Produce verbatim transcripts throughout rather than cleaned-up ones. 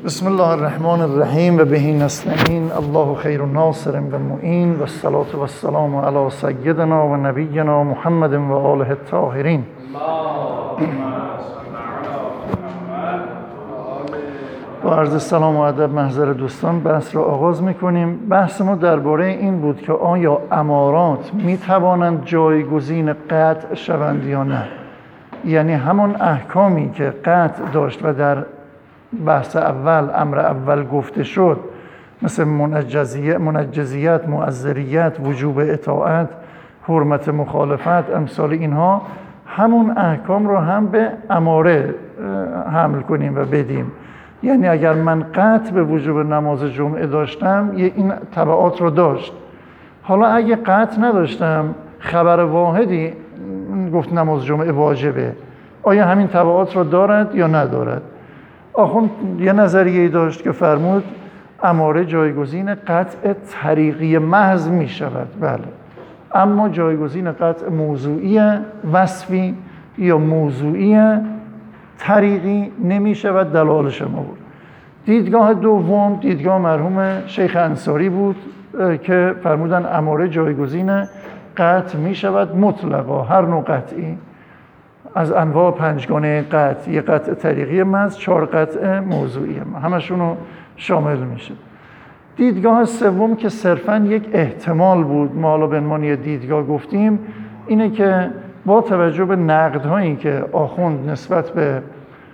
بسم الله الرحمن الرحیم و بهی نستعین. الله خیر ناصر و معین و الصلاة و السلام علی سیدنا و نبینا محمد و آله الطاهرین. با عرض سلام و ادب محضر دوستان بحث را آغاز میکنیم. بحث ما درباره این بود که آیا امارات میتوانند جایگزین قطع شوند یا نه، یعنی همون احکامی که قطع داشت و در بحث اول امر اول گفته شد، مثل منجزیت، منجزیت، معذریت، وجوب اطاعت، حرمت مخالفت، امثال اینها، همون احکام رو هم به اماره حمل کنیم و بدیم. یعنی اگر من قطع به وجوب نماز جمعه داشتم، یه این تبعات رو داشت. حالا اگه قطع نداشتم، خبر واحدی گفت نماز جمعه واجبه، آیا همین تبعات رو دارد یا ندارد؟ آخوند یه نظریه‌ای داشت که فرمود اماره جایگزین قطع طریقی محض می شود، بله، اما جایگزین قطع موضوعی وصفی یا موضوعی طریقی نمی شود. دلالش ما بود. دیدگاه دوم دیدگاه مرحوم شیخ انصاری بود که فرمودن اماره جایگزین قطع می شود مطلقا، هر نوع قطعی از انواع پنجگانه قطع، یه قطع طریقی محض، چهار قطع موضوعی، همشون رو شامل میشه. دیدگاه سوم که صرفاً یک احتمال بود، ما حالا به عنوان یه دیدگاه گفتیم، اینه که با توجه به نقدهایی که آخوند نسبت به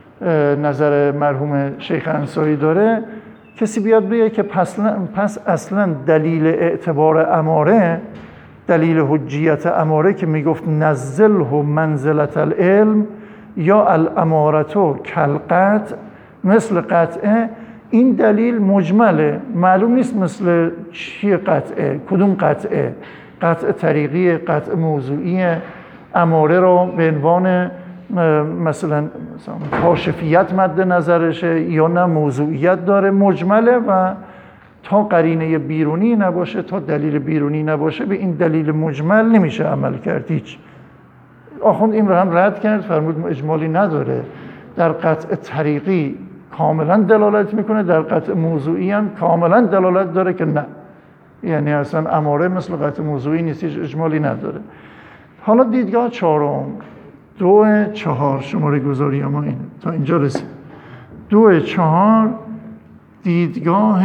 نظر مرحوم شیخ انصاری داره، کسی بیاد بگه که پس, پس اصلاً دلیل اعتبار اماره، دلیل حجیت اماره که میگفت نزله منزلت العلم یا الامارتو کالقطع مثل قطعه، این دلیل مجمله، معلوم نیست مثل چیه قطعه، کدوم قطعه، قطع طریقی، قطع موضوعی. اماره رو به عنوان مثلا کاشفیت مد نظرشه یا نه موضوعیت داره، مجمله و تا قرینه بیرونی نباشه، تا دلیل بیرونی نباشه، به این دلیل مجمل نمیشه عمل کرد. هیچ. آخوند این رو هم رد کرد، فرمود اجمالی نداره. در قطع طریقی کاملا دلالت میکنه، در قطع موضوعی هم کاملا دلالت داره که نه، یعنی اصلا اماره مثل قطع موضوعی نیست، اجمالی نداره. حالا دیدگاه چهارم، دو چهار شماره گذاری ما اینه، تا اینجا رسید. دو چهار دیدگاه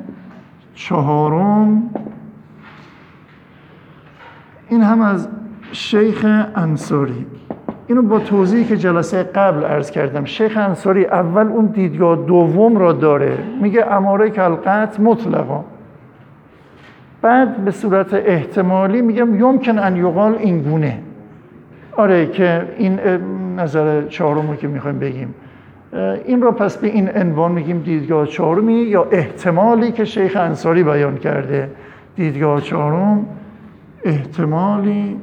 چهارم، این هم از شیخ انصاری. اینو با توضیحی که جلسه قبل عرض کردم، شیخ انصاری اول اون دیدگاه دوم را داره، میگه اماره کالقطع مطلقا، بعد به صورت احتمالی میگم یمکن ان یقال این گونه. آره که این نظر چهارمی که میخوایم بگیم، این رو پس به این عنوان میگیم دیدگاه چهارمی یا احتمالی که شیخ انصاری بیان کرده. دیدگاه چهارم احتمالی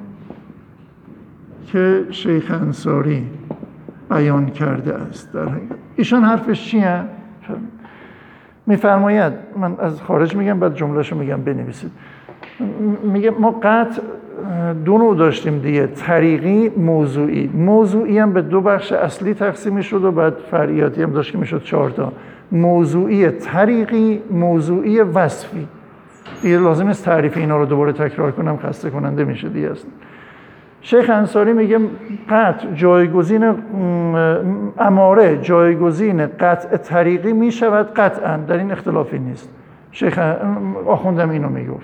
که شیخ انصاری بیان کرده است. در حقیقت ایشان حرفش چیه؟ میفرماید، من از خارج میگم بعد جملهشو میگم بنویسید. میگه ما قطع دو نوع داشتیم دیگه، طریقی، موضوعی. موضوعی هم به دو بخش اصلی تقسیم میشد و بعد فرعیاتی هم داشت که میشد چهار تا. موضوعی طریقی، موضوعی وصفی. دیگه لازم نیست تعریف اینا رو دوباره تکرار کنم، خسته کننده میشه دیگه اصلا. شیخ انصاری میگه قطع جایگزین اماره جایگزین قطع طریقی میشود قطعا، در این اختلافی نیست. شیخ آخوندم اینو میگفت.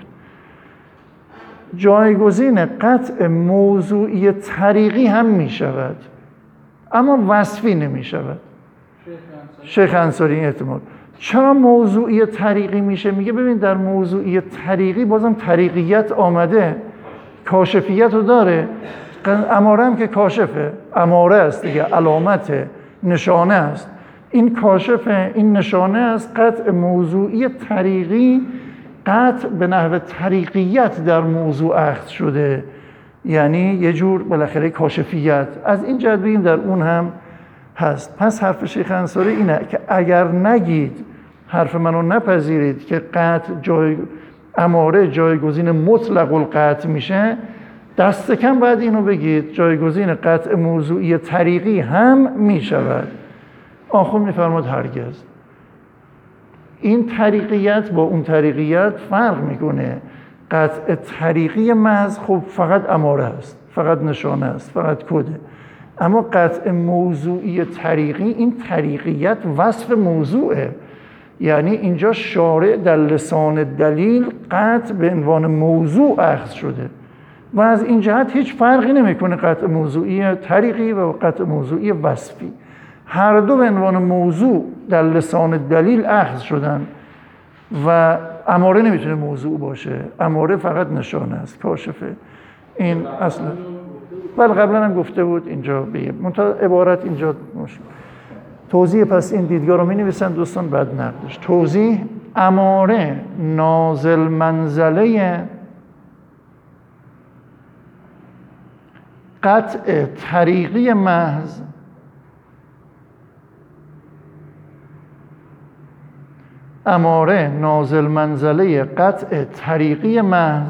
جایگزین قطع موضوعی طریقی هم می شود، اما وصفی نمی شود. شیخ انصاری این احتمال. چرا موضوعی طریقی میشه؟ میگه ببین در موضوعی طریقی بازم طریقیت آمده، کاشفیت رو داره. اماره هم که کاشفه، اماره است دیگه، علامت، نشانه است. این کاشفه، این نشانه است. قطع موضوعی طریقی قطع به نحو طریقیت در موضوع اخذ شده، یعنی یه جور بالاخره کاشفیت. از این جهت بگیم در اون هم هست. پس حرف شیخ انصاری اینه که اگر نگید، حرف منو نپذیرید که قطع جای اماره جایگزین مطلق القطع میشه، دست کم باید اینو بگید جایگزین قطع موضوعی طریقی هم میشود. آخوند میفرماد هرگز. این طریقیت با اون طریقیت فرق میکنه. قطع طریقی محض خب فقط اماره است، فقط نشانه است، فقط کده. اما قطع موضوعی طریقی، این طریقیت وصف موضوعه. یعنی اینجا شارع در لسان دلیل قطع به عنوان موضوع اخذ شده و از این جهت هیچ فرقی نمیکنه قطع موضوعی طریقی و قطع موضوعی وصفی. هر دو به عنوان موضوع در لسان دلیل اخذ شدن و اماره نمیتونه موضوع باشه، اماره فقط نشانه است، کاشفه. این اصلا بله قبلا هم گفته بود اینجا بگیم منتها عبارت اینجا مشکل. توضیح پس این دیدگاه رو می نویسن دوستان بعد نقدش. توضیح: اماره نازل منزله قطع طریقی محض اماره نازل منزله قطع طریقی محض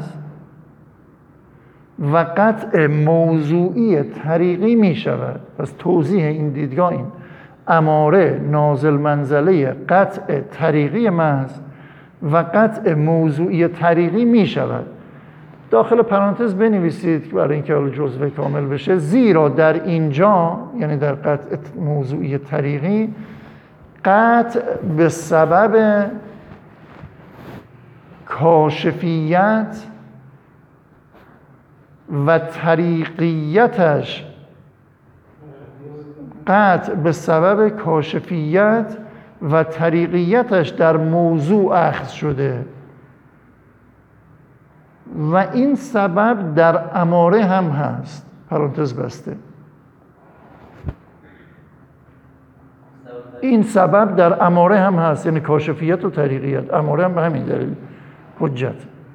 و قطع موضوعی طریقی می شود. پس توضیح این دیدگاه این: اماره نازل منزله قطع طریقی محض و قطع موضوعی طریقی می شود. داخل پرانتز بنویسید که برای اینکه حالا جزوه کامل بشه، زیرا در اینجا یعنی در قطع موضوعی طریقی قطع به سبب کاشفیت و طریقیتش قطع به سبب کاشفیت و طریقیتش در موضوع اخذ شده و این سبب در اماره هم هست. پرانتز بسته. این سبب در اماره هم هست، یعنی کاشفیت و طریقیت. اماره هم به همین دلیل حجت.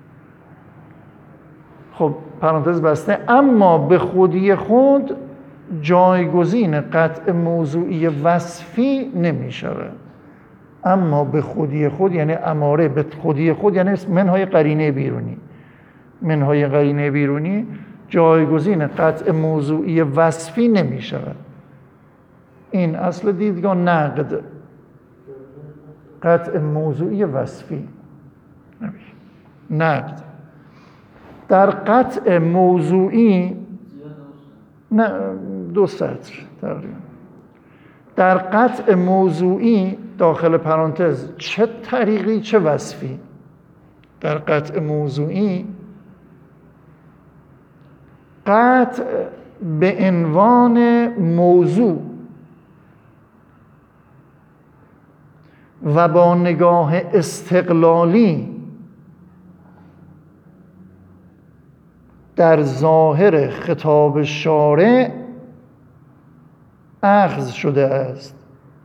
خب پرانتز بسته. اما به خودی خود جایگزین قطع موضوعی وصفی نمی شود. اما به خودی خود یعنی اماره به خودی خود یعنی منهای قرینه بیرونی. منهای قرینه بیرونی جایگزین قطع موضوعی وصفی نمی شود. این اصل دیدگاه نقد. قطع موضوعی وصفی نقد. در قطع موضوعی نه دو سطر تقریبا. در قطع موضوعی داخل پرانتز چه طریقی چه وصفی. در قطع موضوعی قطع به عنوان موضوع و با نگاه استقلالی در ظاهر خطاب شارع اخذ شده است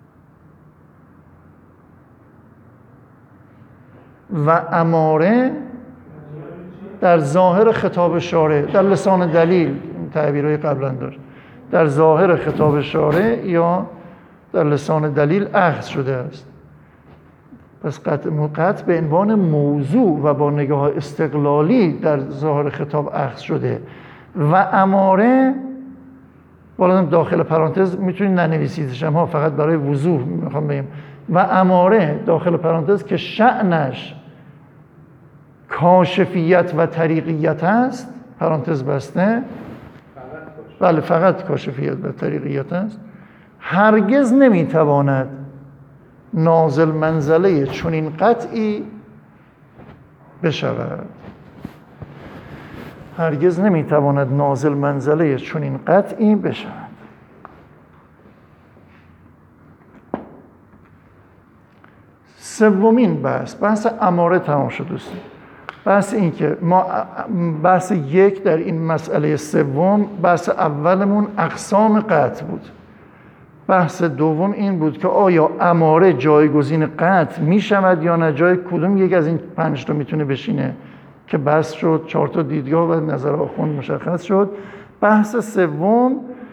و اماره در ظاهر خطاب شارع در لسان دلیل تعبیرهای قبلا داشت، در ظاهر خطاب شارع یا در لسان دلیل اخذ شده است. پس قطع قطع به عنوان موضوع و با نگاه استقلالی در ظاهر خطاب اخذ شده و اماره والا داخل پرانتز میتونید ننویسیدش، اما فقط برای وضوح میخوام بگم و اماره داخل پرانتز که شأنش کاشفیت و طریقیت است، پرانتز بسته، بله فقط کاشفیت و طریقیت است، هرگز نمیتواند نازل منزله چنین قطعی بشود. هرگز نمیتواند نازل منزله چنین قطعی بشود. سومین بحث، بحث اماره تمام شد دوستان. بحث این که ما بحث یک در این مسئله سوم، بحث اولمون اقسام قطع بود. بحث دوم این بود که آیا اماره جایگزین قطع می شود یا نه، جای کدوم یک از این پنج تا میتونه بشینه که بحث شد، چهار تا دیدگاه و نظر آخوند مشخص شد. بحث سوم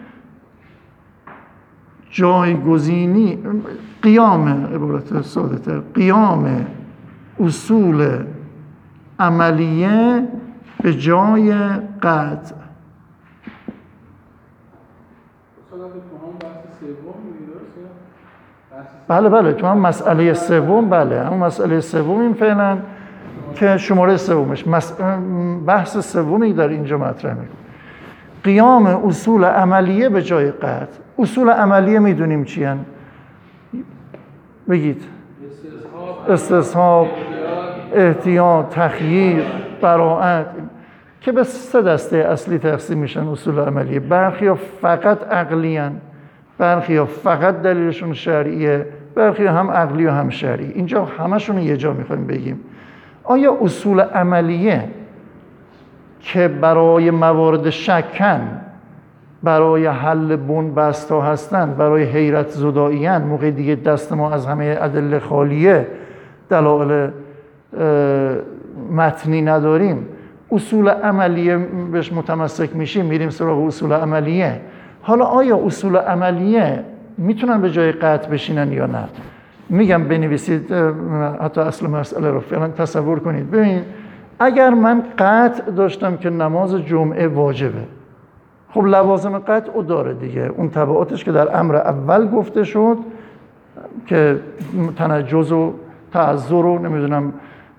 جایگزینی قیام، عبارت ساده تر، قیام اصول عملیه به جای قطع. بحث سوم میگه درسته؟ بحث بله بله تو هم مسئله سوم بله هم مسئله سوم این فعلا که شماره سومش مس... بحث سومی در اینجا مطرح میکنه قیام اصول عملیه به جای قطع. اصول عملیه میدونیم چی هن؟ بگید استصحاب، احتیاط، تخییر، براءت که به سه دسته اصلی تقسیم میشن اصول عملیه. برخی ها فقط عقلی هن، برخی ها فقط دلیلشون شرعیه، برخی ها هم عقلی و هم شرعی. اینجا همشون یه جا میخوایم بگیم آیا اصول عملیه که برای موارد شکن، برای حل بن‌بست ها هستن، برای حیرت زدایی هستند، موقع دیگه دست ما از همه ادله خالیه، دلایل متنی نداریم، اصول عملیه بهش متمسک میشیم، میریم سراغ اصول عملیه. حالا آیا اصول عملیه میتونن به جای قطع بشینن یا نه؟ میگم بنویسید حتی اصل مسئله رو فعلا تصور کنید. ببین اگر من قطع داشتم که نماز جمعه واجبه، خب لوازم قطع او داره دیگه، اون تبعاتش که در امر اول گفته شد که تنجز و تعذر و نمیدونم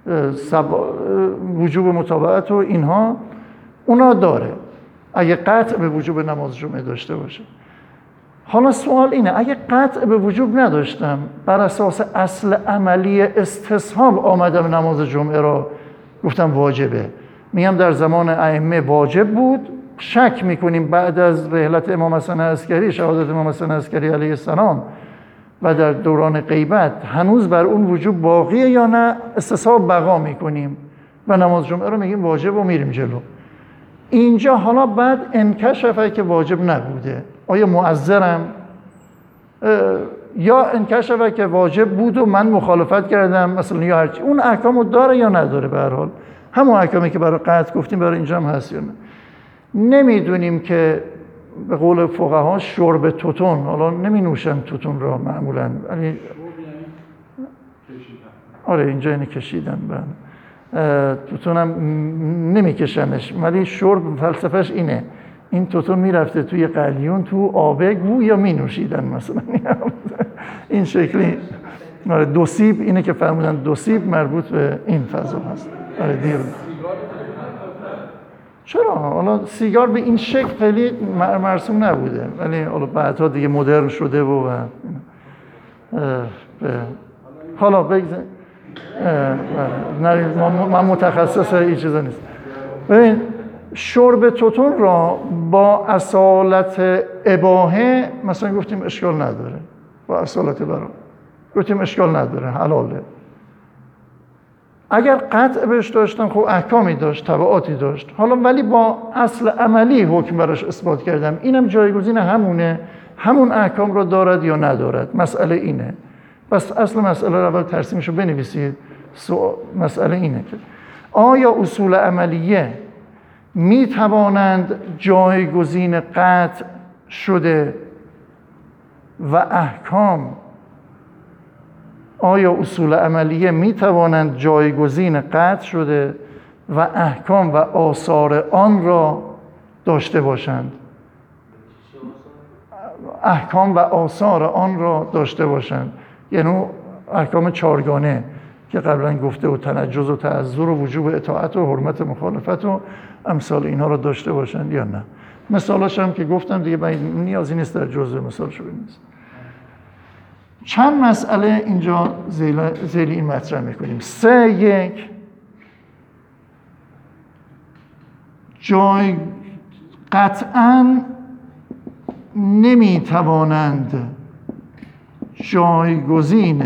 وجوب متابعت و اینها اونا داره اگه قطع به وجوب نماز جمعه داشته باشه. حالا سوال اینه اگه قطع به وجوب نداشتم، بر اساس اصل عملی استصحاب آمدم نماز جمعه را گفتم واجبه، میگم در زمان ائمه واجب بود، شک میکنیم بعد از رحلت امام حسن عسکری، شهادت امام حسن عسکری علیه السلام و در دوران غیبت هنوز بر اون وجوب باقیه یا نه، استصحاب بقا میکنیم و نماز جمعه رو میگیم واجب و میریم جلو. اینجا حالا بعد انکشفه که واجب نبوده، آیا معذرم؟ یا انکشفه که واجب بود و من مخالفت کردم مثلا یا هرچی، اون احکامو داره یا نداره؟ به هر حال همون احکامی که برای قطع گفتیم برای اینجا هم هست یا نه. نمیدونیم که به قول فقها شرب توتون، حالا نمی نوشن توتون را معمولا، ولی آره اینجا اینه کشیدن، بله توتون هم نمی کشنش، ولی شرب فلسفهش اینه، این توتون میرفته توی قلیون تو آبه گویا می نوشیدن مثلا این شکلی. آره دو سیب اینه که فرمودن، دو سیب مربوط به این فضا هست. آره دیر چرا؟ حالا سیگار به این شکل خیلی مرسوم نبوده، ولی حالا بعدها دیگه مدرن شده و حالا بگذاریم من متخصص این چیزا نیست. ببین شرب توتون را با اصالت اباحه مثلا گفتیم اشکال نداره، با اصالت برام گفتیم اشکال نداره، حلاله. اگر قطع بهش داشتم خب احکامی داشت، تبعاتی داشت، حالا ولی با اصل عملی حکم براش اثبات کردم، اینم جایگزین همونه، همون احکام رو دارد یا ندارد، مسئله اینه. پس اصل مسئله رو اول ترسیمش رو بنویسید. مسئله اینه که آیا اصول عملیه می توانند جایگزین قطع شده و احکام، آیا اصول عملیه می توانند جایگزین قطع شده و احکام و آثار آن را داشته باشند؟ احکام و آثار آن را داشته باشند یعنی احکام چارگانه که قبلا گفته و تنجز و تعذر و وجوب اطاعت و حرمت مخالفت و امثال اینها را داشته باشند یا نه. مثالاش هم که گفتم دیگه نیازی نیست در جزء مثالشو بنویسم. چند مسئله اینجا ذیل این مطرح میکنیم. سه یک جای قطعاً نمیتوانند جایگزین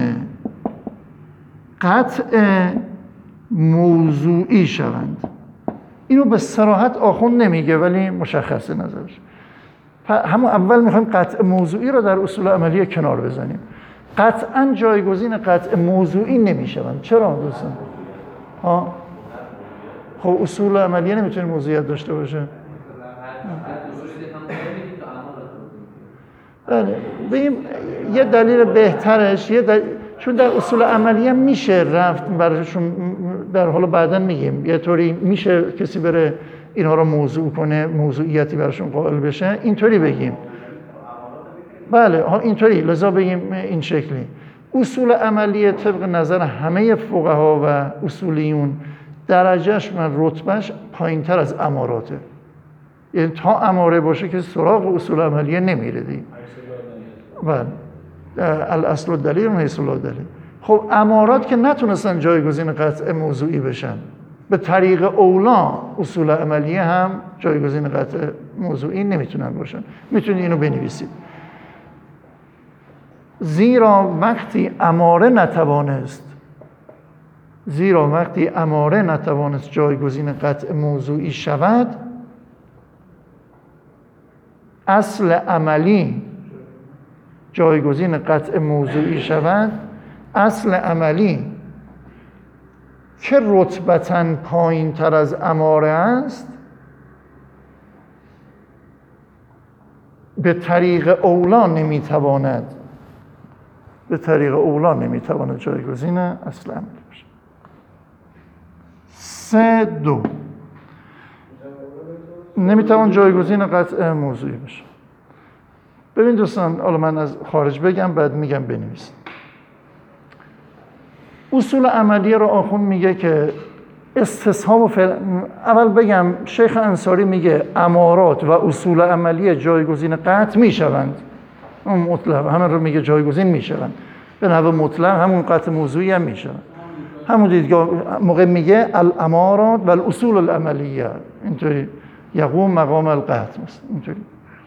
قطع موضوعی شوند. اینو به صراحت آخوند نمیگه ولی مشخصه نظرش. همون اول میخوایم قطع موضوعی رو در اصول عملیه کنار بزنیم. قطعاً جایگزین قطع موضوعی نمیشوند. چرا دوستان؟ ها؟ خب اصول عملیه نمیتونه موضوعیت داشته باشه. بله ببین یه دلیل بهترش یه دلیل، چون در اصول عملیه میشه رفت براشون، در حالا بعداً میگیم یه طوری میشه کسی بره اینها رو موضوع کنه، موضوعیتی براشون قائل بشه، اینطوری بگیم. بله ها اینطوری، لذا بگیم این شکلی. اصول عملیه طبق نظر همه فقها و اصولیون درجهش و رتبهش پایین تر از اماراته. یعنی تا اماره باشه که سراغ اصول عملیه نمیره دیگه. بله الاصل الدلیل و حیث لا دلیل. خب امارات که نتونستن جایگزین قطع موضوعی بشن، به طریق اولا اصول عملیه هم جایگزین قطع موضوعی نمیتونن باشن. میتونید اینو بنویسید. زیرا وقتی اماره نتوانست زیرا وقتی اماره نتوانست جایگزین قطع موضوعی شود، اصل عملی جایگزین قطع موضوعی شود، اصل عملی که رتبتاً پایین تر از اماره است، به طریق اولا نمیتواند به طریق اولا نمیتواند جایگزین اصل عملی باشد. سه دو نمیتوان جایگزین قطع موضوعی بشه. ببین دوستان، حالا من از خارج بگم بعد میگم بنویسید. اصول عملیه رو آخوند میگه که استصحاب و فعل... اول بگم شیخ انصاری میگه امارات و اصول عملیه جایگزین قطع میشوند. اون مطلق همه رو میگه جایگزین میشوند. به نحو مطلق همون قطع موضوعی هم میشوند. همون دیدگاه موقع میگه الامارات و الاصول العملیه، اینطوری یقوم مقام القطع مثلا اینطوری.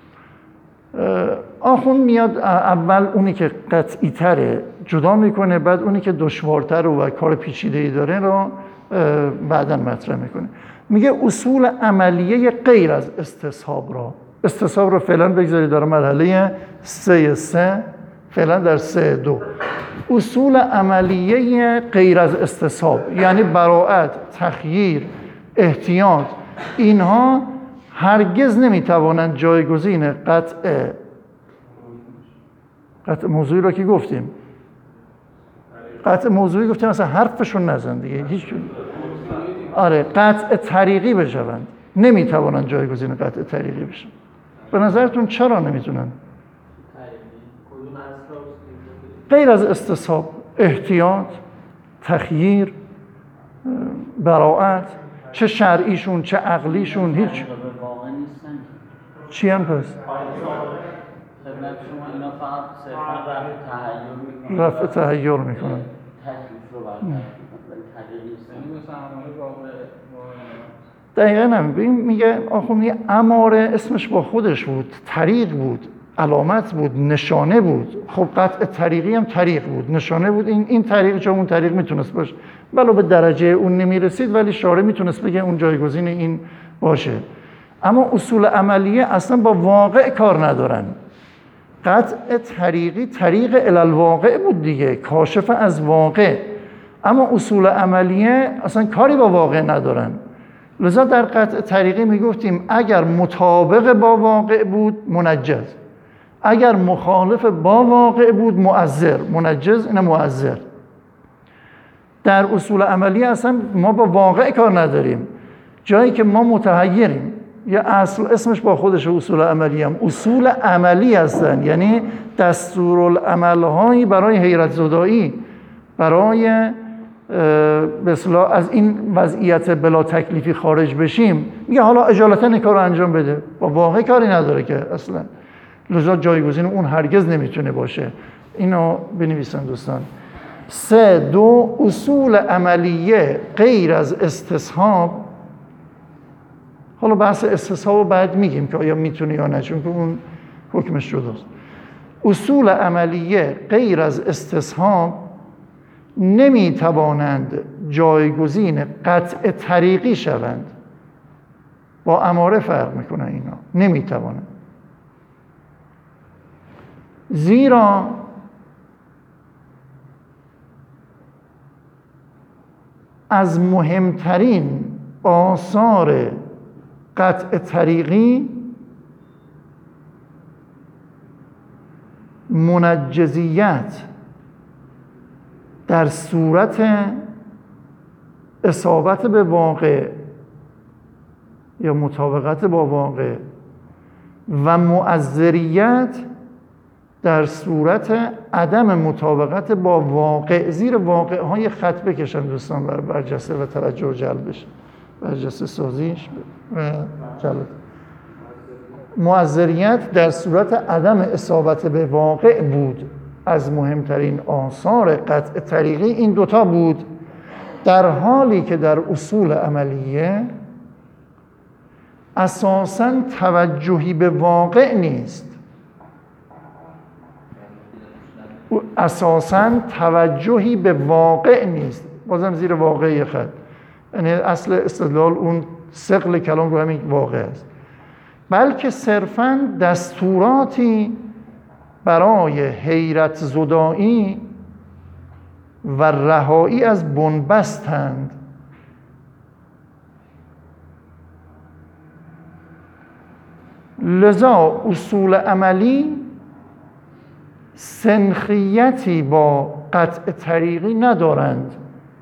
آخوند میاد اول اونی که قطعی تره جدا میکنه، بعد اونی که دشوارتر و کار پیچیده‌ای داره رو بعداً مطرح میکنه. میگه اصول عملیه غیر از استصحاب را، استصحاب رو فعلا بگذارید در مرحله سه سه، فعلا در سه دو. اصول عملیه غیر از استصحاب یعنی براءت، تخییر، احتیاط، اینها هرگز نمیتوانند جایگزین قطع قطع موضوعی را که گفتیم. قطع موضوعی گفتیم مثلا حرفشون نزن دیگه هیچ. آره قطع طریقی بشوند، نمیتوانند جایگزین قطع طریقی بشن. به نظرتون چرا نمیتونن؟ غیر از استصحاب، احتیاط، تخییر، براءت، چه شرعیشون چه عقلیشون هیچ. چی هم پس؟ رفع تحیر میکنن. دقیقا هم میگه آخو میگه اماره اسمش با خودش بود، طریق بود، علامت بود، نشانه بود. خب قطع طریقی هم طریق بود، نشانه بود. این این طریق چون اون طریق میتونست باشه، ولو به درجه اون نمیرسید ولی شارع میتونست بگه اون جایگزین این باشه. اما اصول عملیه اصلا با واقع کار ندارن. قطع طریقی طریق الالواقع بود دیگه، کاشف از واقع. اما اصول عملیه اصلا کاری با واقع ندارن. لذا در قطع طریقی میگفتیم اگر مطابق با واقع بود منجز، اگر مخالف با واقع بود معذر. منجز اینه معذر. در اصول عملیه اصلا ما با واقع کار نداریم. جایی که ما متحیریم، یه اصل اسمش با خودش اصول عملی هم اصول عملی هستن، یعنی دستورالعمل‌هایی برای حیرت زدایی، برای به اصطلاح از این وضعیت بلا تکلیفی خارج بشیم. میگه حالا اجالتا این کار رو انجام بده، با واقع کاری نداره که اصلا. لذا جایگزین اون هرگز نمیتونه باشه. اینو بنویسن دوستان. سه دو اصول عملیه غیر از استصحاب. حالا بحث استصحاب رو بعد میگیم که آیا میتونه یا نه، چون که اون حکمش جداست. اصول عملیه غیر از استصحاب نمیتوانند جایگزین قطع طریقی شوند. با اماره فرق میکنه اینا، نمیتوانند. زیرا از مهمترین آثار قطع طریقی منجزیت در صورت اصابت به واقع یا مطابقت با واقع و مؤثریت در صورت عدم مطابقت با واقع، زیر واقع های خط بکشن دوستان بر برجسته و توجه جلب بشه، برجسته سازیش و جلب. مؤثریت در صورت عدم اصابت به واقع بود. از مهمترین آثار قطع طریقی این دوتا بود، در حالی که در اصول عملیه اساساً توجهی به واقع نیست. اساساً توجهی به واقع نیست، بازم زیر واقعی خط، یعنی اصل استدلال اون ثقل کلام رو همین واقع است، بلکه صرفاً دستوراتی برای حیرت زدایی و رهایی از بنبستند. لذا اصول عملی سنخیتی با قطع طریقی ندارند.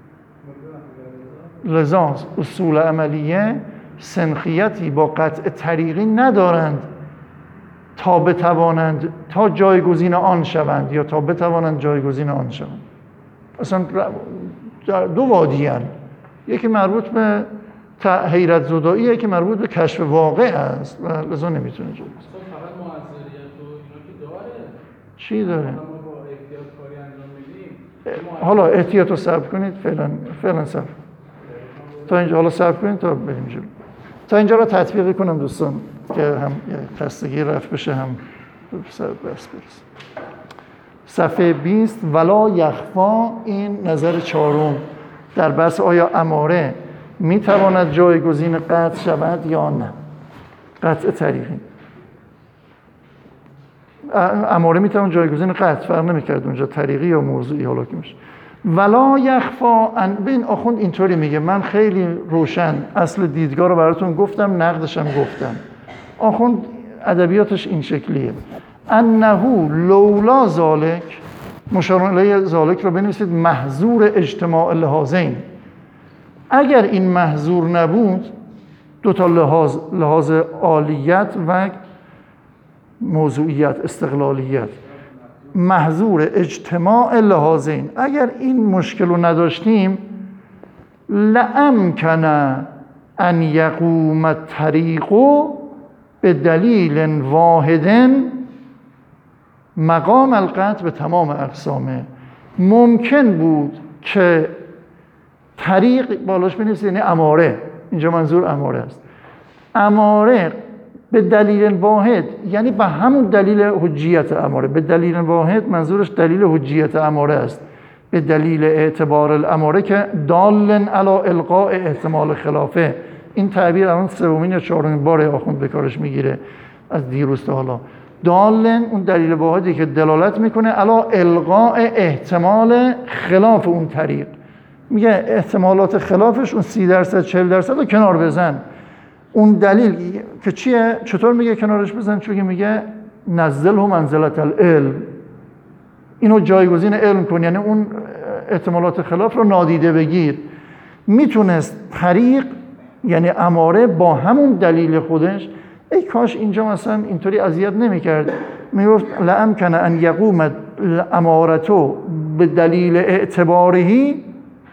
لذا اصول عملیه سنخیتی با قطع طریقی ندارند تا بتوانند تا جایگزین آن شوند یا تا بتوانند جایگزین آن شوند. اصلا دو وادی هستند، یکی مربوط به حیرت زدایی، یکی مربوط به کشف واقع است و لذا نمیتونه جایگزین. فقط موثریت و اینا که داره. چی داره؟ ما با احتیاط کاری انجام میدیم. حالا احتیاط رو صبر کنید، فعلا فعلا صبر تا اینجا، حالا صبر کنید تا بریم جلو. تا اینجا رو تطبیق کنم دوستان که هم خستگی رفت بشه، هم سر بس برسه. صفحه بیست. ولا یخفا، این نظر چهارم در بحث آیا اماره میتواند جایگزین قطع شود یا نه. قطع طریقی، اماره میتواند جایگزین قطع، فرق نمیکرد اونجا طریقی یا موضوعی حالا که میشه. ولا یخفا، ببین آخوند اینطوری میگه، من خیلی روشن اصل دیدگاه رو براتون گفتم، نقدشم گفتم. آخوند ادبیاتش این شکلیه، انه لولا ذالک، مشار الیه ذالک رو بنویسید محظور اجتماع لحاظین. اگر این محظور نبود، دو تا لحاظ، لحاظ عالیت و موضوعیت، استقلالیت، محظور اجتماع لحاظین، اگر این مشکل رو نداشتیم، لامکن ان یقوم الطریق به دلیل واحد مقام القطع به تمام اقسامه. ممکن بود که طریق بالاش بنویسید، یعنی اماره، اینجا منظور اماره است، اماره به دلیل واحد، یعنی به همون دلیل حجیت اماره، به دلیل واحد منظورش دلیل حجیت اماره است، به دلیل اعتبار الاماره که دال علی القاء احتمال خلافه. این تعبیر الان سومین یا چهارمین بار آخوند به کارش میگیره از دیروز تا حالا. دال، اون دلیل واحدی که دلالت میکنه علی القاء احتمال خلاف اون طریق. میگه احتمالات خلافش اون سی درصد چهل درصد رو کنار بزن. اون دلیل که چیه؟ چطور میگه کنارش بزن؟ چون میگه نزله منزلت العلم، اینو جایگزین علم کن، یعنی اون احتمالات خلاف رو نادیده بگیر. میتونست طریق یعنی اماره با همون دلیل خودش، ای کاش اینجا مثلا اینطوری اذیت نمیکرد، میگفت لامکن ان یقوم الامارتو به دلیل اعتبارهی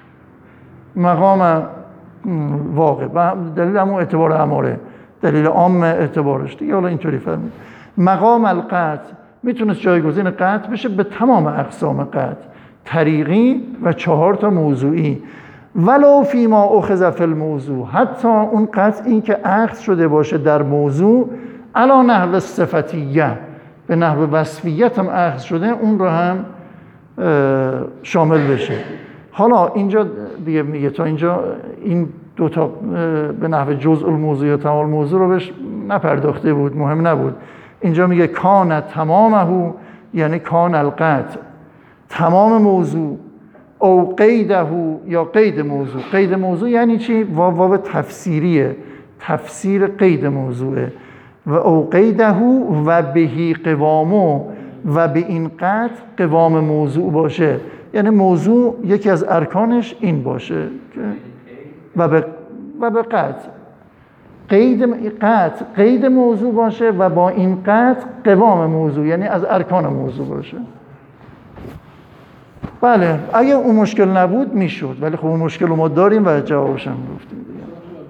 مقام واقع، و دلیل همون اعتبار اماره، دلیل عام اعتبارش دیگه. حالا اینطوری فهمید مقام القطع میتونست جایگزین قطع بشه به تمام اقسام قطع، طریقی و چهار تا موضوعی. ولو فیما اخذ فی الموضوع، حتی اون قطعی که اخذ شده باشه در موضوع، علی نحو صفتیه، به نحو وصفیت هم اخذ شده، اون رو هم شامل بشه. حالا اینجا دیگه میگه تا اینجا این دو تا به نحو جزء الموضوع یا تمام الموضوع رو بهش نپرداخته بود، مهم نبود. اینجا میگه کان تمامه، یعنی کان القطع تمام موضوع، او قیده یا قید موضوع. قید موضوع یعنی چی؟ واو واو تفسیریه، تفسیر قید موضوعه. و او قیده و بهی قوامو، و به این قطع قوام موضوع باشه، یعنی موضوع یکی از ارکانش این باشه و به و به قطع قید قطع قید موضوع باشه و با این قطع قوام موضوع، یعنی از ارکان موضوع باشه. بله اگه اون مشکل نبود میشد، ولی خب اون مشکل رو ما داریم و جوابش هم گفتیم دیگه.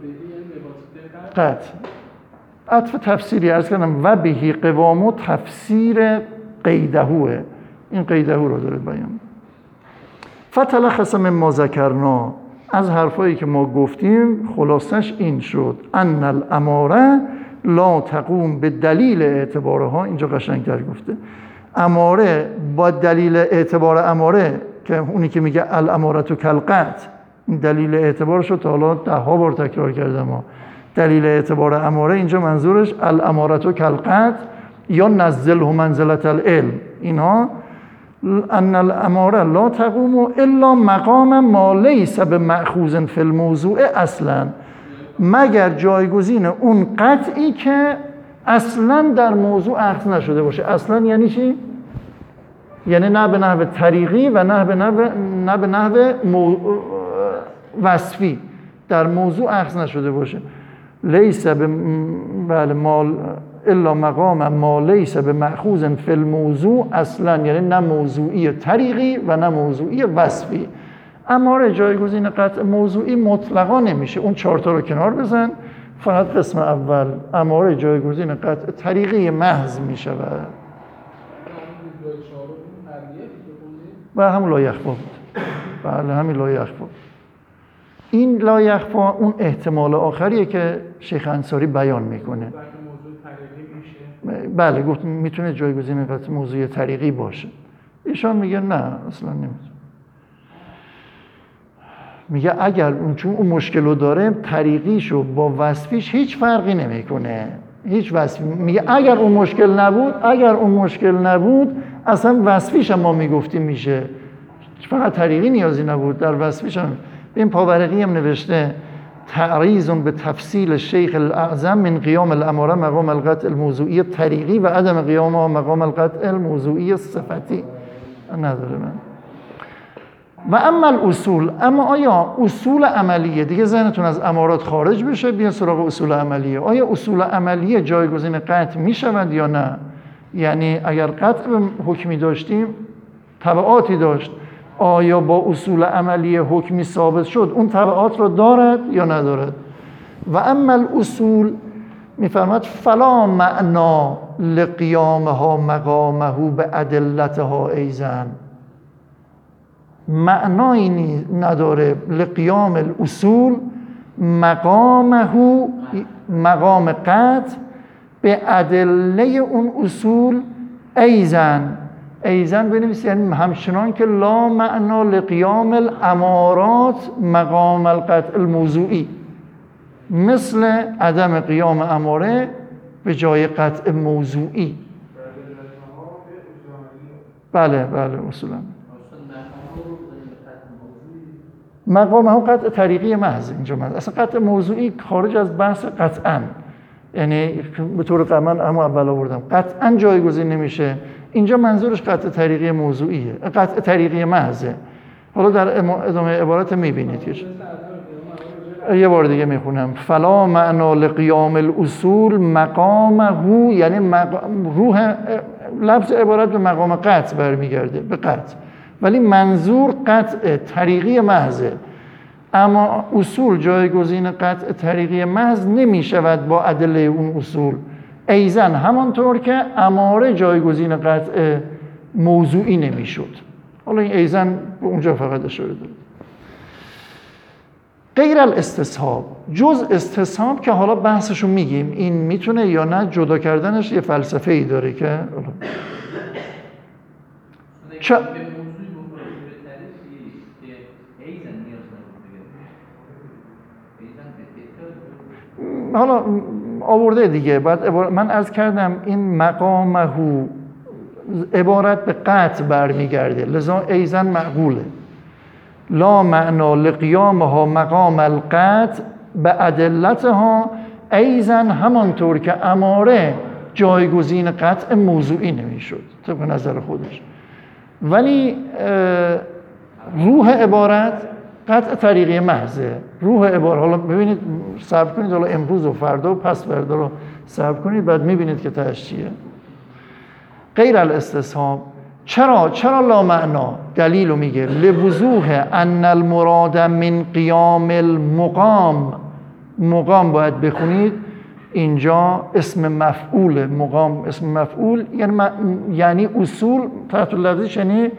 قطع عطف تفسیری عرض کردم و بهی قوامو تفسیر قیدهوه، این قیدهو رو داره بیان. فتلخص مما ذکرنا، از حرفایی که ما گفتیم خلاصش این شد ان الاماره لا تقوم به دلیل اعتبارها. اینجا قشنگتر گفته اماره با دلیل اعتبار اماره، که اونی که میگه الاماره تو کلقت، این دلیل اعتبارش رو تا حالا ده ها بار تکرار کردم ما. دلیل اعتبار اماره اینجا منظورش الاماره تو کلقت یا نزله منزلت العلم. اینها ان الاماره لا تقوم الا مقام ما لیس بمأخوذ فی الموضوع اصلا، مگر جایگزین اون قطعی که اصلا در موضوع اخذ نشده باشه. اصلا یعنی چی؟ یعنی نه به نحو طریقی و نه به نحو نه به نحو مو... وصفی، در موضوع اخذ نشده باشه. لیس به بله مال الا مقام ما لیس بمأخوذ فی الموضوع اصلا، یعنی نه موضوعی طریقی و نه موضوعی وصفی. اماره جایگزین قطع موضوعی مطلقا نمیشه. اون چهار تا رو کنار بزن، فقط قسم اول اماره جایگزین قطع طریقی محض میشه و همون لا یخفا بود. بله همین لا یخفا. این لا یخفا اون احتمال آخریه که شیخ انصاری بیان میکنه. بله گفت میتونه جایگزین قطع موضوع طریقی باشه. ایشان میگه نه اصلا نمیتونه. میگه اگر اون چون اون مشکل رو داره طریقیشو با وصفیش هیچ فرقی نمیکنه، هیچ وصفی. میگه اگر اون مشکل نبود اگر اون مشکل نبود اصلا وصفیش هم ما میگفتیم میشه، فقط طریقی نیازی نبود، در وصفیش هم. این پاورقی هم نوشته تعریض به تفصیل شیخ الاعظم من قیام الاماره مقام القطع الموضوعی طریقی و عدم قیامها مقام القطع الموضوعی صفتی. نداره من. و اما الاصول، اما آیا اصول عملیه، دیگه ذهنتون از امارات خارج بشه، بیان سراغ اصول عملیه. آیا اصول عملیه جایگزین قطع میشوند یا نه؟ یعنی اگر قطع حکمی داشتیم تبعاتی داشت، آیا با اصول عملیه حکمی ثابت شد اون تبعات رو دارد یا ندارد؟ و اما الاصول میفرماد فلا معنا لقیامها مقامه به ادلتها ایزن، معنایی نداره لقیام الاصول مقامه مقام قطع به ادله اون اصول ایزن. ایزن بنویسید یعنی همچنان که لا معنا لقیام الامارات مقام القطع الموضوعی، مثل عدم قیام اماره به جای قطع موضوعی. بله بله اصولا مقام هم قطع طریقی محض اینجا محض. اصلا قطع موضوعی خارج از بحث قطعا، یعنی به طور قمن اما اول آوردم قطعا جایگزین نمیشه. اینجا منظورش قطع طریقی موضوعیه، قطع طریقی محضه. حالا در ادامه عبارت میبینید که یه بار دیگه میخونم فلا معنا لقیام الاصول مقامه، یعنی مقام روح لفظ عبارت به مقام قطع برمیگرده، به قطع، ولی منظور قطع طریقی محضه. اما اصول جایگزین قطع طریقی محض نمیشود با ادله اون اصول. ایزن همانطور که اماره جایگزین قطع موضوعی نمیشد. حالا این ایزن به اونجا فقط اشاره داره. غیر الاستصحاب، جز استصحاب که حالا بحثشو میگیم این میتونه یا نه جدا کردنش یه فلسفه ای داره که چه حالا آورده دیگه. بعد من عرض کردم این مقامه عبارت به قطع برمیگرده، لذا ایزن معقوله. لا معنا لقیامها مقام القطع به ادلتها ایزن همانطور که اماره جایگزین قطع موضوعی نمیشد طبق نظر خودش، ولی روح عبارت قطع طریقی محضه. روح عبارت، حالا ببینید صبر کنید، حالا امروز و فردا و پس فردا رو صبر کنید، بعد میبینید که تهش چیه. غیر الاستصحاب، چرا چرا لا معنا؟ دلیل رو میگه لوضوح ان المراد من قیام المقام. مقام باید بخونید اینجا اسم مفعول، مقام اسم مفعول یعنی یعنی اصول تحت لفظش، یعنی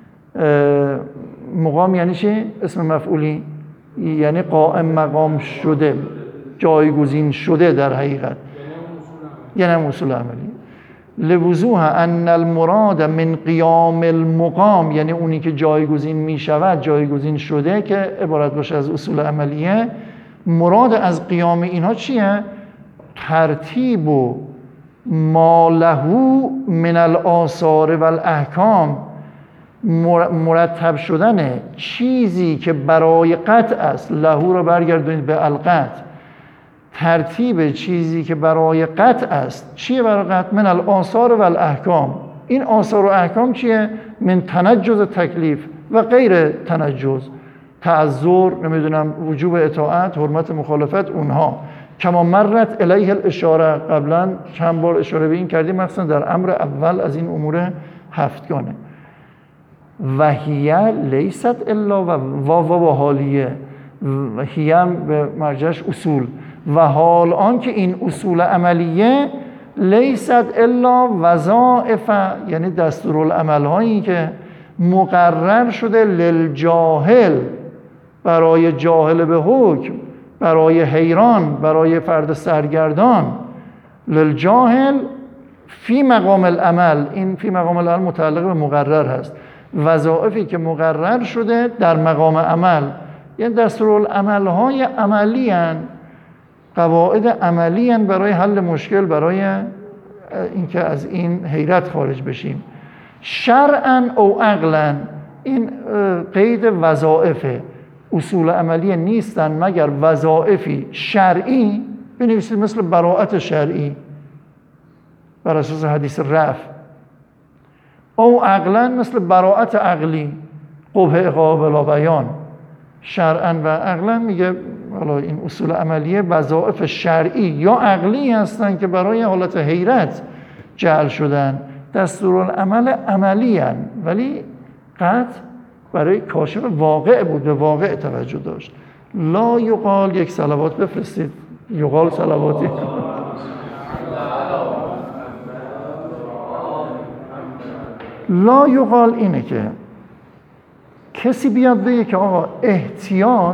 مقام یعنی چی؟ اسم مفعولی یعنی قائم مقام شده، جایگزین شده در حقیقت، یعنی اصول عملی. لوضوح ان المراد من قیام المقام یعنی اونی که جایگزین می شود، جایگزین شده که عبارت باشه از اصول عملیه. مراد از قیام اینها چیه؟ ترتیب و ما له من الآثار و الاحکام، مرتب شدن چیزی که برای قطع است. له رو برگردونید به القطع، ترتیب چیزی که برای قطع است. چیه برای قطع؟ من الآثار و الاحکام. این آثار و احکام چیه؟ من تنجز تکلیف و غیر تنجز، تعذر، نمیدونم وجوب اطاعت، حرمت مخالفت، اونها. کما مرت الیه الاشاره، قبلا چند بار اشاره به این کردیم، مثلا در امر اول از این امور هفتگانه. و هیه لیست الا و واو و حالیه، و هیه به مرجعش اصول، و حال آن که این اصول عملیه لیست الا وظائف، یعنی دستورالعمل هایی که مقرر شده للجاهل، برای جاهل به حکم، برای حیران، برای فرد سرگردان. للجاهل فی مقام العمل، این فی مقام العمل متعلق به مقرر هست. وظایفی که مقرر شده در مقام عمل، یعنی دستورالعمل های عملی هستند، قواعد عملی هستند برای حل مشکل، برای اینکه از این حیرت خارج بشیم. شرعاً او عقلاً، این قید وظائفه. اصول عملی نیستن مگر وظائفی شرعی، بنویسید مثل براءت شرعی بر اساس حدیث رفع، او عقلا مثل براءت عقلی، قبح عقاب بلا بیان. شرعا و عقلا میگه حالا این اصول عملیه وظائف شرعی یا عقلی هستن که برای حالت حیرت جعل شدن، دستورالعمل عملی هن، ولی قطع برای کاشف واقع بود، به واقع توجه داشت. لا یقال، یک صلوات بفرستید، یقال صلواتی. لا یقال اینه که کسی بیاد بگه که آقا احتیاط،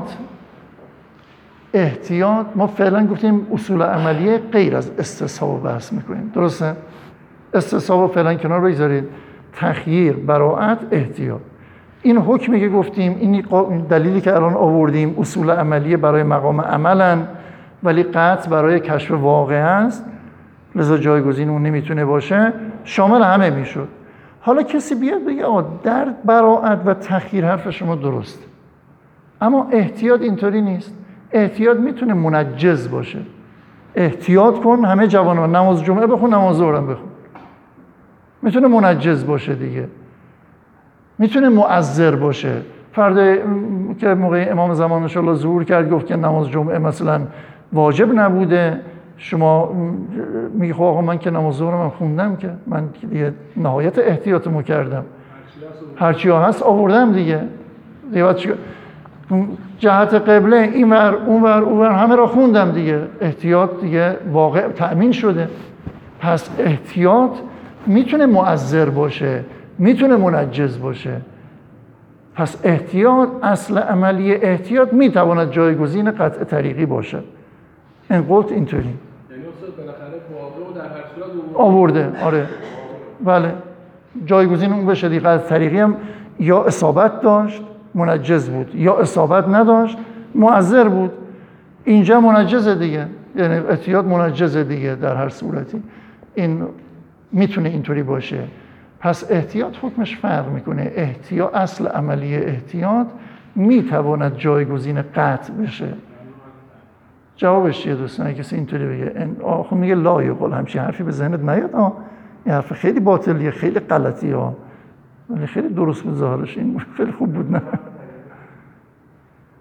احتیاط ما فعلا گفتیم اصول عملیه غیر از استصحاب بحث میکنیم، درسته؟ استصحاب فعلا کنار بگذارید، تخییر، براءت، احتیاط. این حکمی که گفتیم، این دلیلی که الان آوردیم، اصول عملیه برای مقام عملن ولی قطع برای کشف واقع است، لذا جایگزین اون نمیتونه باشه، شامل همه میشد. حالا کسی بیاد بگه آقا در براءت و تخییر حرف شما درست، اما احتیاط اینطوری نیست. احتیاط میتونه منجز باشه. احتیاط کن، همه جوانان نماز جمعه بخون، نماز ظهرم بخون. میتونه منجز باشه دیگه، میتونه مؤثر باشه. فرد که موقع امام زمان ان شاءالله ظهور کرد گفت که نماز جمعه مثلا واجب نبوده، شما میگی خب آقا من که نماز ظهر من خوندم، که من دیگه نهایت احتیاطمو کردم، هرچی ها هست آوردم دیگه، دیگه جهت قبله این ور اون ور اون ور همه را خوندم دیگه، احتیاط دیگه واقع تأمین شده. پس احتیاط میتونه مؤثر باشه، میتونه منجز باشه. پس احتیاط، اصل عملی احتیاط میتواند جایگزین قطع طریقی باشد. این قلت اینطوری یعنی اصلا بالاخره واقع و در هر صورت آورده. آره بله، جایگزین اون بشه دیگه. قطع طریقی هم یا اصابت داشت منجز بود، یا اصابت نداشت مؤثر بود. اینجا منجزه دیگه، یعنی احتیاط منجزه دیگه در هر صورتی. این میتونه اینطوری باشه. پس احتیاط حکمش فرق میکنه. احتیاط، اصل عملی احتیاط میتواند جایگزین قطع بشه. جوابش چیه دوستان؟ کسی اینطوری بگه آخه میگه لا یقال، همچین حرفی به ذهنت نیاد. آه این حرف خیلی باطلیه، خیلی غلطیه ها، ولی خیلی درست بود ظاهرش، این خیلی خوب بود. نه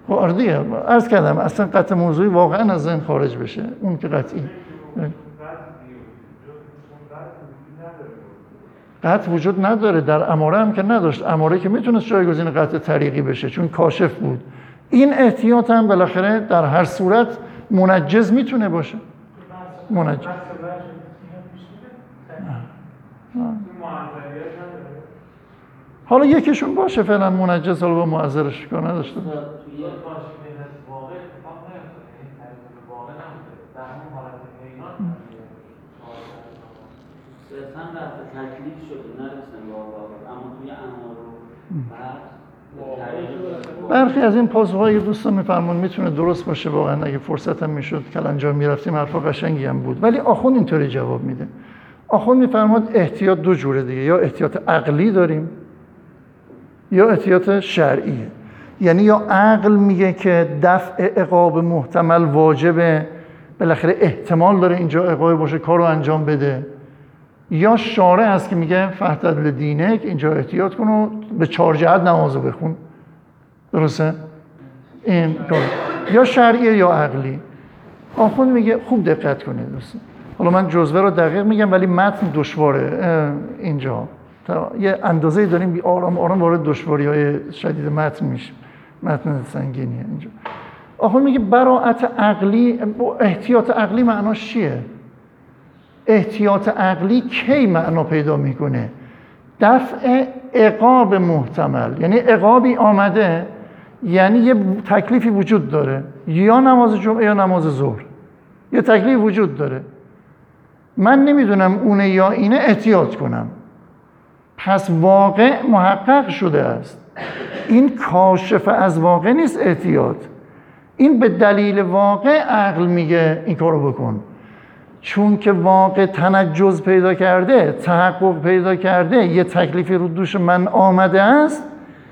واردیه عرض کردم اصلا قطع موضوعی واقعا از ذهن خارج بشه اون که قطعی قطع وجود نداره در اماره هم که نداشت اماره که میتونست جایگزین قطع طریقی بشه چون کاشف بود این احتیاط هم بالاخره در هر صورت منجز میتونه باشه منجز حالا یکیشون باشه فعلا منجز حالا با معذرش کار نداشته باشه تکلیف شده نرسن واقعا اما توی امارو برخی از این پاسخ‌های دوستان میفرمون میتونه درست باشه واقعا اگه فرصت هم میشد کلنجار میرفتیم حرفا قشنگی هم بود ولی آخوند اینطوری جواب میده آخوند میفرماد احتیاط دو جوره دیگه یا احتیاط عقلی داریم یا احتیاط شرعیه یعنی یا عقل میگه که دفع عقاب محتمل واجبه بالاخره احتمال داره اینجا عقاب باشه کارو انجام بده یا شارع هست که میگه فهتد دینک اینجا احتیاط کن و به چهار جهت نمازو بخون درسته؟ این یا شرعیه یا عقلی آخوند میگه خوب دقت کنید دوستان حالا من جزوه رو دقیق میگم ولی متن دشواره اینجا یه اندازه‌ای داریم بی آرام آرام وارد دشواری‌های شدید متن میشیم متن سنگینیه اینجا آخوند میگه براءت عقلی احتیاط عقلی معناش چیه؟ احتیاط عقلی کی معنا پیدا میکنه؟ دفع عقاب محتمل یعنی عقابی آمده یعنی یه تکلیفی وجود داره یا نماز جمعه یا نماز ظهر یه تکلیف وجود داره من نمیدونم اونه یا اینه احتیاط کنم پس واقع محقق شده است این کاشف از واقع نیست احتیاط این به دلیل واقع عقل میگه این کارو بکن چون که واقع تنجز پیدا کرده تحقق پیدا کرده یه تکلیفی رو دوش من آمده است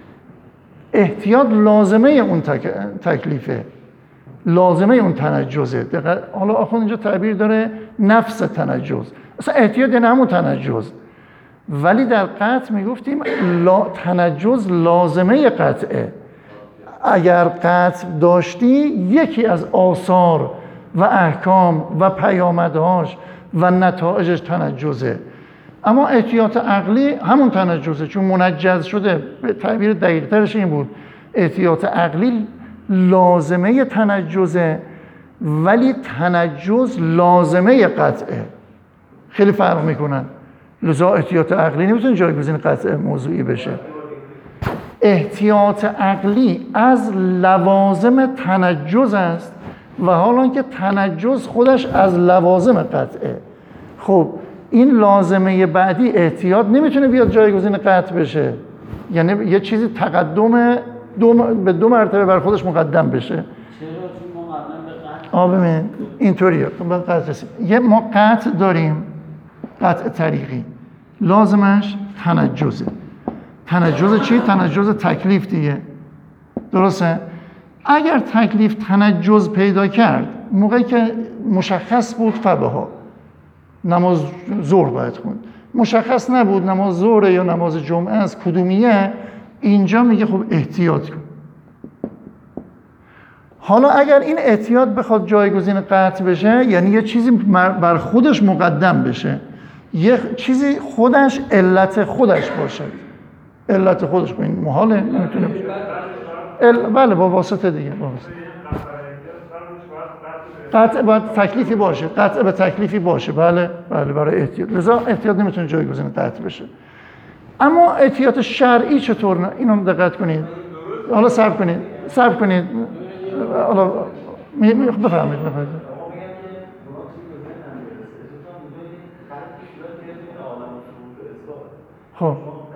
احتیاط لازمه اون تک... تکلیفه لازمه اون تنجزه حالا آخوند اینجا تعبیر داره نفس تنجز اصلا احتیاط یعنی همون تنجز ولی در قطع میگفتیم لا... تنجز لازمه قطعه اگر قطع داشتی یکی از آثار و احکام و پیامدهاش و نتایجش تنجزه اما احتیاط عقلی همون تنجزه چون منجز شده به تعبیر دقیق ترش این بود احتیاط عقلی لازمه تنجزه ولی تنجز لازمه قطعه خیلی فرق میکنن لذا احتیاط عقلی نمیتونه جایگزین قطع موضوعی بشه احتیاط عقلی از لوازم تنجز است و حالا که تنجز خودش از لوازم قطعه خب این لازمه بعدی احتیاط نمیتونه بیاد جایگزین قطع بشه یعنی یه چیزی تقدم دو م... به دو مرتبه بر خودش مقدم بشه چرا چون ما قبلا به قطع ببین اینطوریه بعد قطع رسید یه ما قطع داریم قطع طریقی لازمش تنجزه تنجز چی؟ تنجز تکلیف دیگه درسته؟ اگر تکلیف تنجز پیدا کرد موقعی که مشخص بود فبها نماز ظهر باید خوند مشخص نبود نماز ظهر یا نماز جمعه از کدومیه اینجا میگه خب احتیاط کن حالا اگر این احتیاط بخواد جایگزین قطع بشه یعنی یه چیزی بر خودش مقدم بشه یه چیزی خودش علت خودش باشه علت خودش با این محاله نمیتونه بشه ال... بله با واسطه دیگه با واسطه. قطع باید تکلیفی باشه قطع به تکلیفی باشه بله بله برای احتیاط لذا احتیاط نمیتونه جایگزین قطع بشه اما احتیاط شرعی چطور نه اینو دقت کنید حالا صبر کنید صبر کنید حالا بفرمایید بفرمایید خب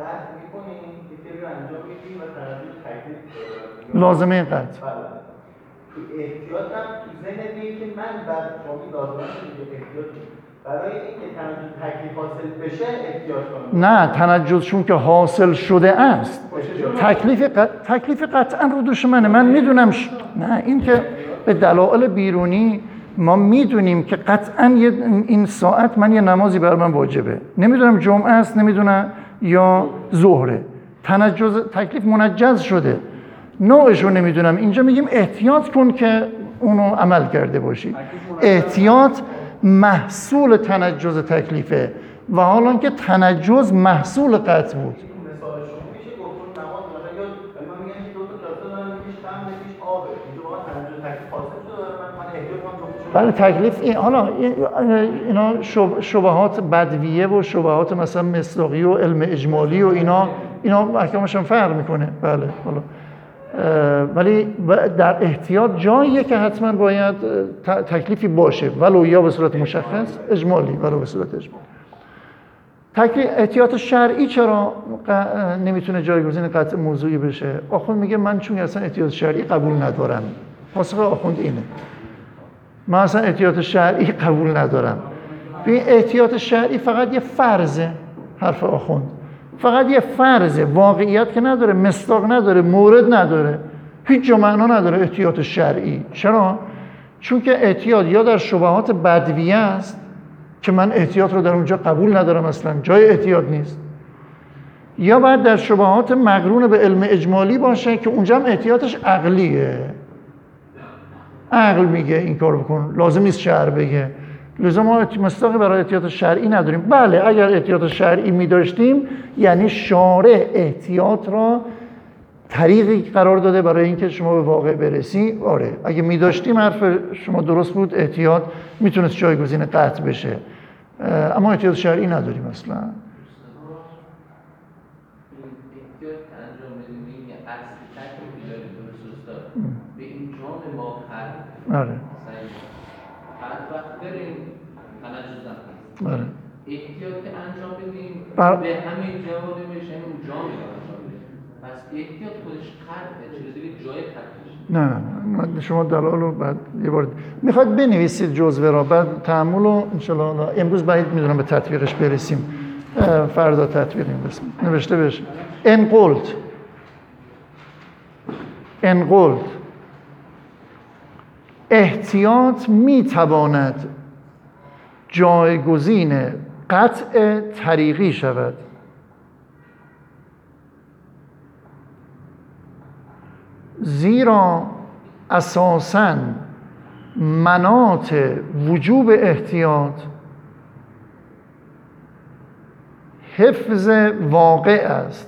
لازمه این قطع تو احتیاط هم تو ذهن دیگه که من بعد شما لازمه دیگه احتیاط برای اینکه تنجز تکلیف حاصل بشه احتیاط کنم نه تنجز چون که حاصل شده است تکلیف قط... تکلیف قطعا رو دوش منه من میدونم ش... نه این که به دلایل بیرونی ما میدونیم که قطعا یه... این ساعت من یه نمازی بر من واجبه نمیدونم جمعه است نمیدونم یا ظهره تنجز تکلیف منجز شده نوعش رو نمیدونم. اینجا میگیم احتیاط کن که اونو عمل کرده باشی. احتیاط محصول تنجز تکلیفه و حالا که تنجز محصول قطع بود. مثال شما میشه گفت نماز مثلا یا من میگم که دو تا کاسه دارم میگیش کم نمیش آبه اینجا واقعا تنجز تکلیف حاصل شده من من احتیاط کنم جفتشون. بله تکلیف این حالا اینا شبهات بدویه و شبهات مثلا مصداقی و علم اجمالی و اینا اینا احکامش هم فرق میکنه. بله حالا ولی در احتیاط جاییه که حتما باید تکلیفی باشه ولو یا به صورت مشخص اجمالی ولو به صورت اجمالی. تکلیف احتیاط شرعی چرا نمیتونه جایگزین قطع موضوعی بشه؟ آخوند میگه من چون اصلا احتیاط شرعی قبول ندارم. پاسخ آخوند اینه من اصلا احتیاط شرعی قبول ندارم. این احتیاط شرعی فقط یه فرضه. حرف آخوند فقط یه فرضه، واقعیت که نداره، مصداق نداره، مورد نداره، هیچ جا معنا نداره احتیاط شرعی. چرا؟ چون که احتیاط یا در شبهات بدویه است که من احتیاط رو در اونجا قبول ندارم، اصلا جای احتیاط نیست، یا باید در شبهات مقرون به علم اجمالی باشه که اونجا هم احتیاطش عقلیه. عقل میگه این کار بکن، لازم نیست شرع بگه. لذا ما مصداقی برای احتیاط شرعی نداریم. بله اگر احتیاط شرعی می داشتیم یعنی شارع احتیاط را طریقی قرار داده برای اینکه شما به واقع برسی. آره اگه می داشتیم حرف شما درست بود، احتیاط میتونست جایگزین قطع بشه، اما احتیاط شرعی نداریم اصلا. احتیاط انجام بدیم یه اصلی تکلیفی داریم درست داره به این جام ما خرد. آره هر وقت بریم تنجز نکنیم. آره احتیاط که انجام بدیم بر... به همین جواب میشه اون جامی انجام بدیم. پس احتیاط خودش خرده، چیزی دیگه جای خردش. نه نه شما دلال رو بعد یه بار میخواد بنویسید جزوه را، بعد تأمل رو انشالله امروز باید میدونم به تطبیقش برسیم، فردا تطبیق این بسم نوشته بشه. انقلت انقلت احتیاط میتواند جایگزین قطع طریقی شود. زیرا اساساً مناط وجوب احتیاط حفظ واقع است.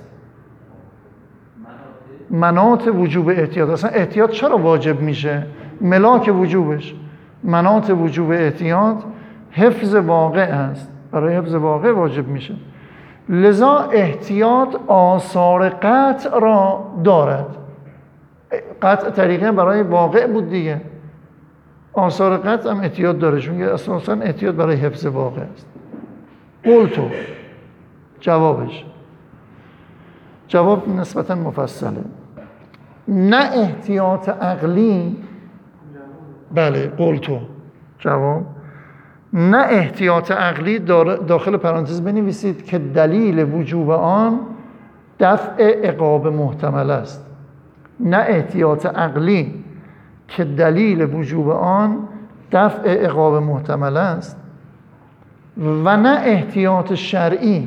مناط وجوب احتیاط، اصلا احتیاط چرا واجب میشه؟ ملاک وجوبش مناط وجوب احتیاط حفظ واقع است، برای حفظ واقع واجب میشه. لذا احتیاط آثار قطع را دارد. قطع طریقه برای واقع بود دیگه، آثار قطع هم احتیاط داره، چون اساسا احتیاط برای حفظ واقع است. قلتو جوابش جواب نسبتا مفصله. نه احتیاط عقلی، بله قلتو جواب نه احتیاط عقلی داخل پرانتز بنویسید که دلیل وجوب آن دفع عقاب محتمل است. نه احتیاط عقلی که دلیل وجوب آن دفع عقاب محتمل است و نه احتیاط شرعی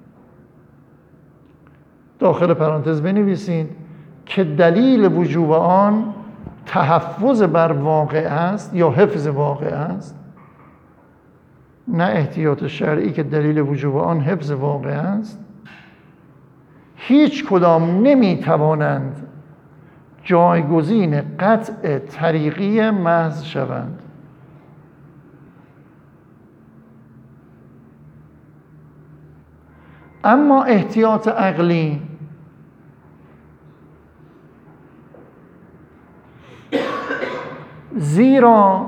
داخل پرانتز بنویسید که دلیل وجوب آن تحفظ بر واقع است یا حفظ واقع است. نه احتیاط شرعی که دلیل وجوب آن حفظ واقع است. هیچ کدام نمیتوانند جایگزین قطع طریقی محض شوند. اما احتیاط عقلی زیرا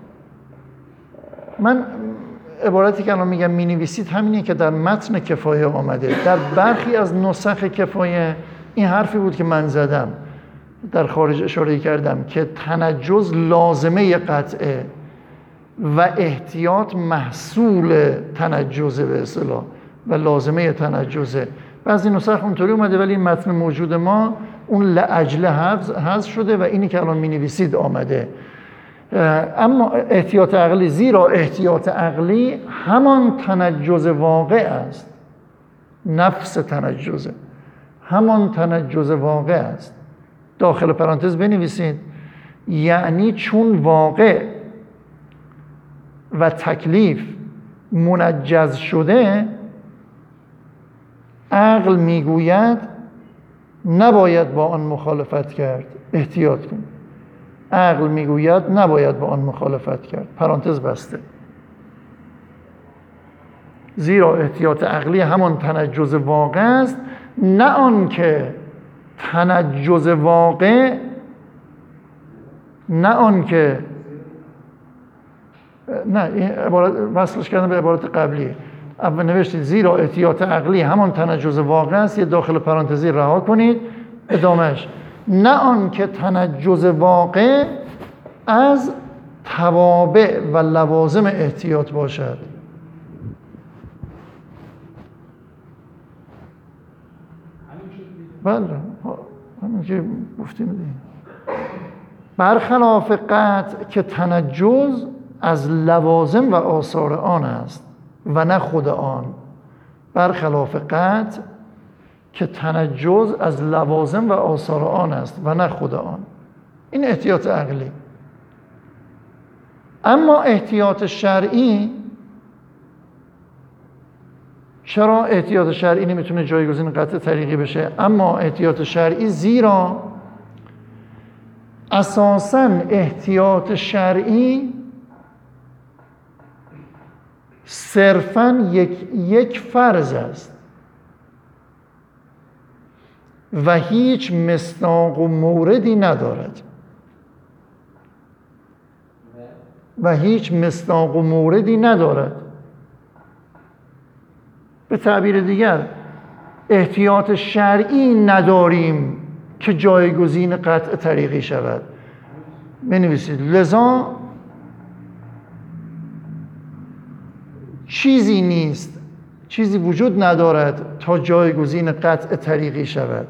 من عبارتی که الان میگم مینویسید همینه که در متن کفایه آمده. در برخی از نسخ کفایه این حرفی بود که من زدم، در خارج اشاره کردم که تنجز لازمه قطعه و احتیاط محصول تنجزه به اصطلاح و لازمه تنجزه. بعضی نسخ اونطوری اومده ولی این متن موجود ما اون لاجل حذف شده و اینی که الان مینویسید آمده. اما احتیاط عقلی زیرا احتیاط عقلی همان تنجز واقع است، نفس تنجزه، همان تنجز واقع است. داخل پرانتز بنویسید، یعنی چون واقع و تکلیف منجز شده، عقل میگوید نباید با آن مخالفت کرد، احتیاط کن. عقل میگوید نباید با آن مخالفت کرد، پرانتز بسته. زیرا احتیاط عقلی همان تنجز واقع است، نه آن که تنجز واقع نه آن که نه این عبارت وصلش کردم به عبارت قبلی. اول نوشتید زیرا احتیاط عقلی همان تنجز واقع است، یه داخل پرانتزی رها کنید، ادامهش نه آن که تنجز واقع از توابع و لوازم احتیاط باشد. بله همین که گفتیم دیگه. برخلاف قطع که تنجز از لوازم و آثار آن است و نه خود آن. برخلاف قطع که تنجز از لوازم و آثار آن است و نه خود آن. این احتیاط عقلی. اما احتیاط شرعی، چرا احتیاط شرعی نمیتونه جایگزین قطع طریقی بشه؟ اما احتیاط شرعی زیرا اساساً احتیاط شرعی صرفاً یک یک فرض است و هیچ مصداق و موردی ندارد و هیچ مصداق و موردی ندارد. به تعبیر دیگر احتیاط شرعی نداریم که جایگزین قطع طریقی شود. بنویسید لذا چیزی نیست، چیزی وجود ندارد تا جایگزین قطع طریقی شود.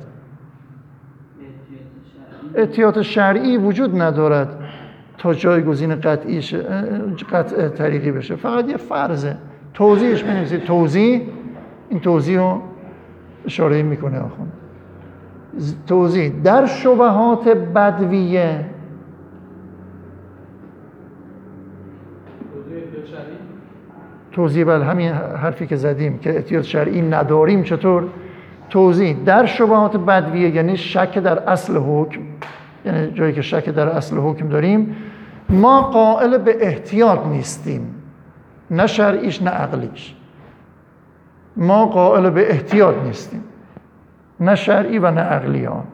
احتیاط شرعی وجود ندارد تا جایگزین قطعی ش... قطع طریقی بشه، فقط یه فرضه. توضیحش بنویسید. توضیح، این توضیح رو اشاره میکنه آخوند. توضیح در شبهات بدویه. توضیح بله همین حرفی که زدیم که احتیاط شرعی نداریم. چطور؟ توضیح در شبهات بدویه یعنی شک در اصل حکم، یعنی جایی که شک در اصل حکم داریم، ما قائل به احتیاط نیستیم، نه شرعیش نه عقلیش. ما قائل به احتیاط نیستیم، نه شرعی و نه عقلی آن.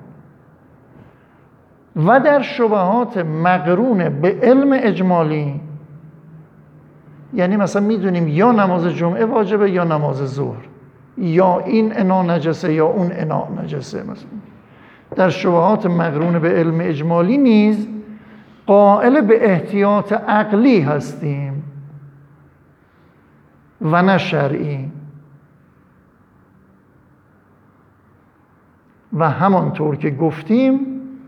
و در شبهات مقرون به علم اجمالی، یعنی مثلا میدونیم یا نماز جمعه واجبه یا نماز ظهر، یا این انا نجسه یا اون انا نجسه. مثلا در شبهات مقرون به علم اجمالی نیز قائل به احتیاط عقلی هستیم و نه شرعی. و همانطور که گفتیم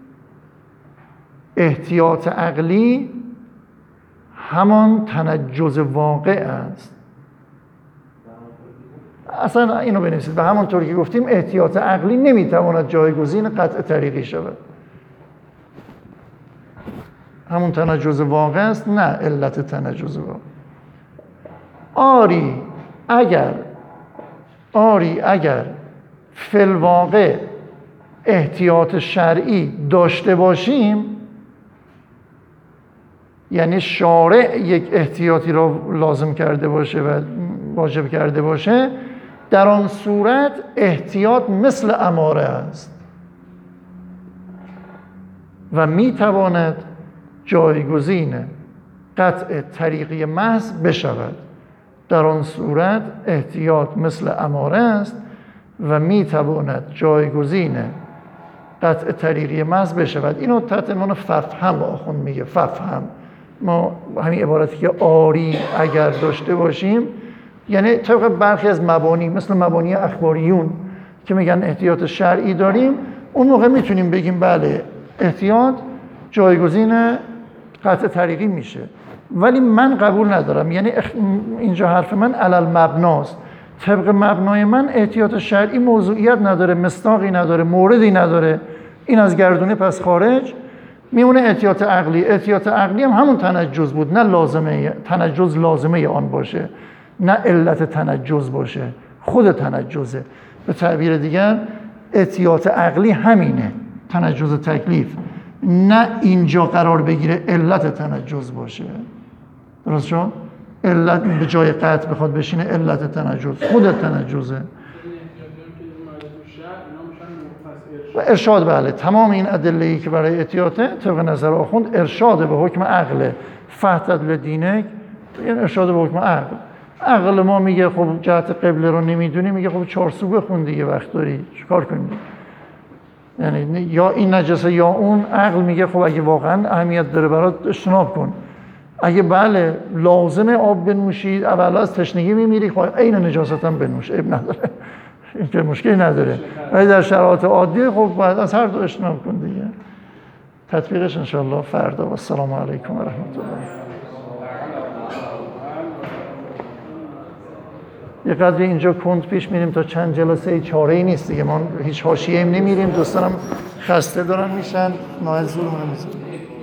احتیاط عقلی همان تنجز واقع است. اصلا اینو بنویسید. و همانطور که گفتیم احتیاط عقلی نمیتواند جایگزین قطع طریقی شود. همون تنجز واقع است، نه علت تنجز واقع. آری اگر آری اگر فی الواقع احتیاط شرعی داشته باشیم، یعنی شارع یک احتیاطی را لازم کرده باشه و واجب کرده باشه، در آن صورت احتیاط مثل اماره است و میتواند جایگزین قطع طریقی محض بشود. در آن صورت احتیاط مثل اماره است و میتواند جایگزین قطع طریقی محض بشود. اینو تحت عنوان ففهم آخوند میگه. ففهم، ما همین عبارتی که آری اگر داشته باشیم، یعنی طبق برخی از مبانی مثل مبانی اخباریون که میگن احتیاط شرعی داریم، اون موقع میتونیم بگیم بله احتیاط جایگزین قطع طریقی میشه. ولی من قبول ندارم، یعنی اینجا حرف من علل مبناست. طبق مبنای من احتیاط شرعی موضوعیت نداره، مصداقی نداره، موردی نداره این از گردونه پس خارج میمونه احتیاط عقلی. احتیاط عقلی هم همون تنجز بود، نه لازمه تنجز لازمه آن باشه، نه علت تنجز باشه، خود تنجزه. به تعبیر دیگر احتیاط عقلی همینه، تنجز تکلیف، نه اینجا قرار بگیره علت تنجز باشه. درست شد؟ علت به جای قطع بخواد بشینه علت تنجز، خود تنجزه. و ارشاد بله، تمام این ادله‌ای که برای احتیاطه طبق نظر آخوند ارشاد به حکم عقله. فهتد لدینک یعنی ارشاد به حکم عقل. عقل ما میگه خب جهت قبله رو نمیدونی، میگه خب چهار سو بخون دیگه وقت داری چیکار کنی؟ یعنی یا این نجسه یا اون. عقل میگه خب اگه واقعا اهمیت داره برات اجتناب کن. اگه بله لازمه آب بنوشید اولا از تشنگی میمیری، خب عین نجاست هم بنوش، عیب نداره، این که مشکلی نداره. ولی در شرایط عادی خب باید از هر دو اجتناب کن دیگه. تطبیقش انشاءالله فردا. و السلام علیکم و رحمت الله. یه قدری اینجا کند پیش میریم تا چند جلسه، چاره‌ای نیست دیگه، ما هیچ حاشیه‌ای نمیریم، دوستانم خسته دارن میشن، نایل زورمون میزنیم.